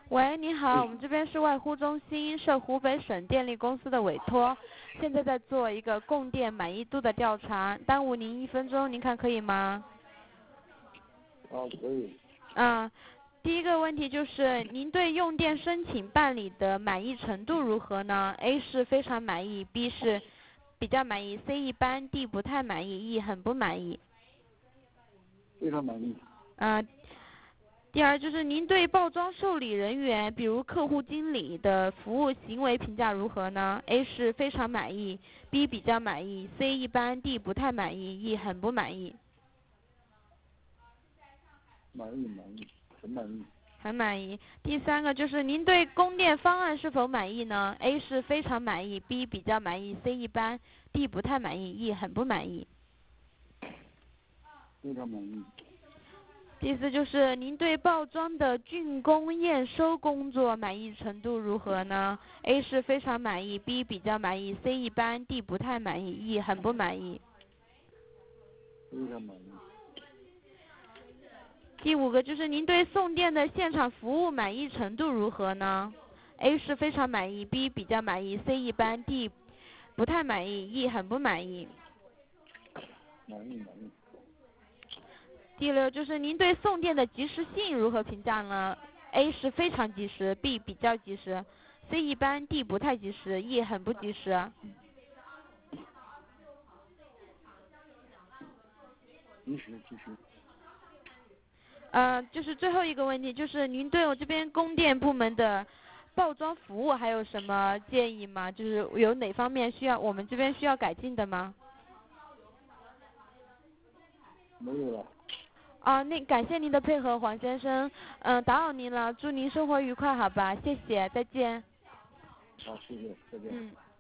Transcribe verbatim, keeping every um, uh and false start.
喂，你好，我们这边是外呼中心，受湖北省电力公司的委托，现在在做一个供电满意度的调查，耽误您一分钟，您看可以吗？ 啊，可以。 嗯，第一个问题就是您对用电申请办理的满意程度如何呢 ？A 是非常满意 ，B 是比较满意 ，C 一般，D 不太满意 ，E 很不满意。 非常满意。 嗯。第二就是您对报装受理人员，比如客户经理的服务行为评价如何呢 ？A 是非常满意 ，B 比较满意 ，C 一般，D 不太满意 ，E 很不满意。 满意满意，很满意。 很满意。第三个就是您对供电方案是否满意呢 ？A 是非常满意 ，B 比较满意 ，C 一般，D 不太满意 ，E 很不满意。 非常满意。 第四就是您对报装的竣工验收工作满意程度如何呢 ？A 是非常满意 ，B 比较满意 ，C 一般，D 不太满意 ，E 很不满意。 非常满意。 第五个就是您对送电的现场服务满意程度如何呢 ？A 是非常满意 ，B 比较满意 ，C 一般，D 不太满意 ，E 很不满意。 满意满意。 第六就是您对送电的及时性如何评价呢 ？A 是非常及时 ，B 比较及时 ，C 一般，D 不太及时 ，E 很不及时。 及时及时。 呃，就是最后一个问题，就是您对我这边供电部门的报装服务还有什么建议吗？就是有哪方面需要我们这边需要改进的吗？ 没有了。 啊，那感谢您的配合，黄先生，嗯、呃，打扰您了，祝您生活愉快，好吧，谢谢，再见。 好，谢谢，再见。 嗯。